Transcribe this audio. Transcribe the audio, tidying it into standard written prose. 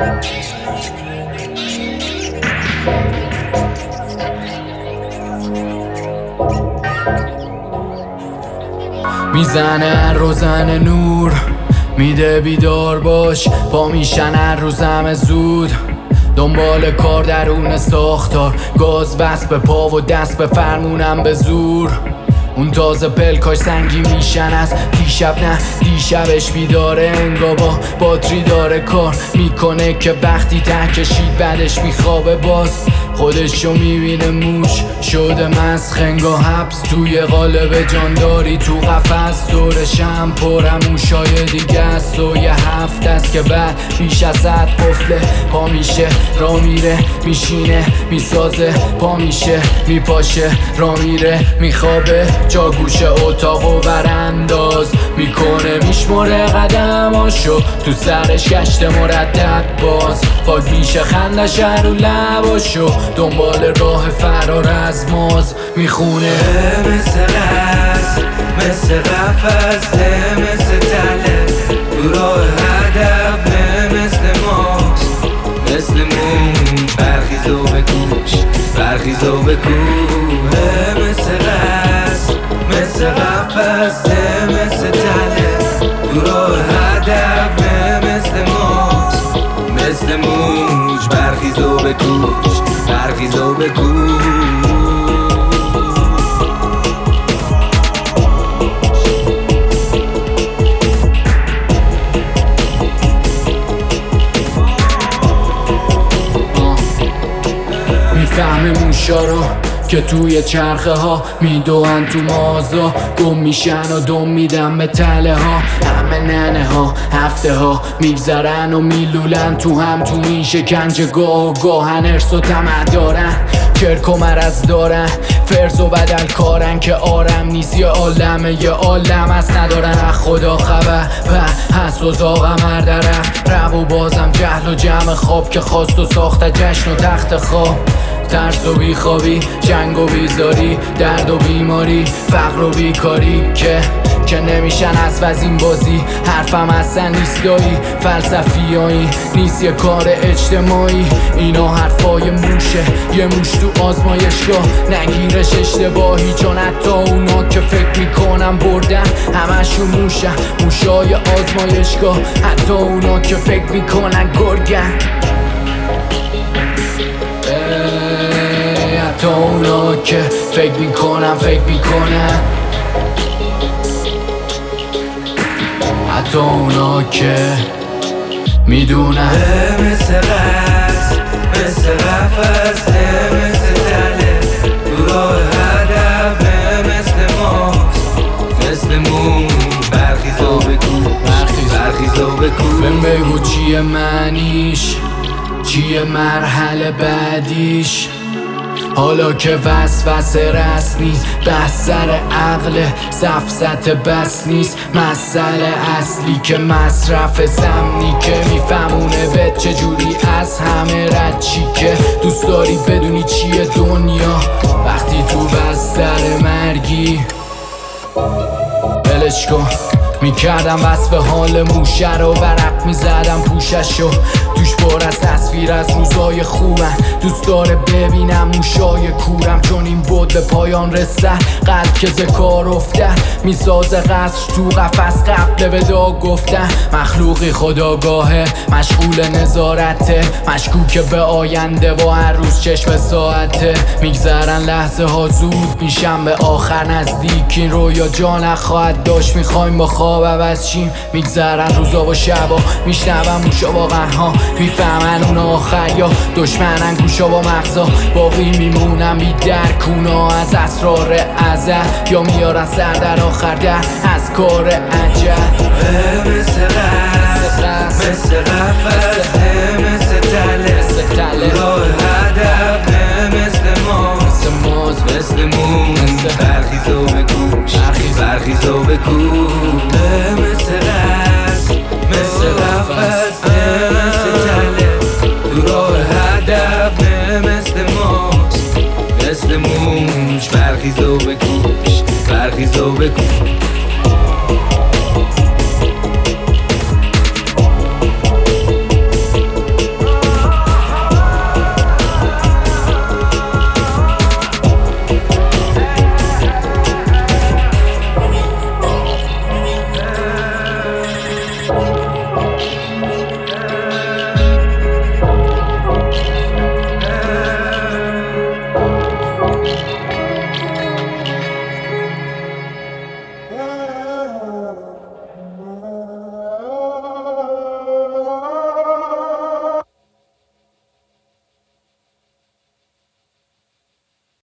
میزنه روزن نور، میده بیدار باش، پا میشن هر روزم زود، دنبال کار درون ساختار، گاز بس به پا و دست به فرمونم به زور. اون تازه پلکاش سنگی میشن از دیشب، نه دیشبش بیداره، انگا با باتری داره کار میکنه که وقتی ته کشید بعدش میخوابه باز خودشو میبینه موش شده مسخ، انگا حبس توی قالب جانداری، تو قفس دورشم پرم موشای دیگه است و یه هفت است که بعد بیش از 100 قفله پا میشه را میره میشینه میسازه پا میشه میپاشه را میره میخوابه جا گوشه اتاق و برانداز میکنه میشمره قدماشو تو سرش گشت مردد باز پاک میشه خندش رو لباشو دنبال راه فرار از ماز میخونه مثل قصد مثل قفص مثل تله تو راه هدف مثل ماز مثل موج برخیز و بکوش برخیز و بکوش مثل قصد مثل قفص مثل تله تو راه هدف مثل ماز مثل موج برخیز و بکوش برخیز و بکوش. میفهمه موشا رو که توی چرخه ها میدوان تو مازا گم میشن و دم میدن به تله ها، همه ننه ها هفته ها میگذرن و میلولن تو هم تو این شکنجه گاه و گاهن ارث و طمع دارن کرک و مرز دارن فرض و بدل کارن که آرم نیست یه عالمه یه عالم هست ندارن از خدا خبر و هست و زاغم هردرم رو و بازم جهل و جمع خواب که خواست و ساخته جشن و تخت خواب ترس و بیخوابی جنگ و بیزاری درد و بیماری فقر و بیکاری که نمیشن از وزین بازی حرفم اصلا نیست دایی فلسفیایی نیست یه کار اجتماعی اینا حرفای موشه یه موش تو آزمایشگاه نگیرش اشتباهی چون حتی اونا که فکر میکنم بردن همشون موشن موشای آزمایشگاه حتی اونا که فکر میکنن گرگن حتی اونا که فکر میکنن حتی اونا که میدونن مثل قصد مثل قفص مثل تله تو راه هدف مثل ماز مثل موج برخیز و بکوش برخیز و بکوش بهم بگو چیه معنیش چیه مرحله بعدیش حالا که وسوسه رسمی بس سر عقل سفسط بس نیست مسئله اصلی که مصرف سمنی که میفهمونه به چجوری از همه رد چی که دوست داری بدونی چیه دنیا وقتی تو بستر مرگی بلش کن میکردم وصف حال موشه رو ورق میزدم پوششو توش پر از تصویر از روزای خوبم دوست داره ببینم موشای کورم چون این بود به پایان رسه قلب که ز کار افته میسازه قصر تو قفس قبل ودا گفتن مخلوقی خداگاهه مشغول نظارته مشکوک به آینده و هر روز چشم ساعته میگذرن لحظه ها زود میشم به آخر نزدیک این رویا جا نخواهد داشت میخوایم با خواب عوض شیم میگذرن روزا و شبا میشنون موشا واقعا ها میفهمن اون آخر یا دشمنن گوشا با مغزا باقی میمونم بی درکونا از اسرار ازل یا میارن سر در آخر در از کار عجل مثل قصد مثل قفص مثل تله راه هدف مثل ماز مثل موج برخیز و بکوش برخیز و بکوش مثل قصد مثل قفص مثل تله تو راه هدف مثل ماز مثل موج برخیز و بکوش برخیز و بکوش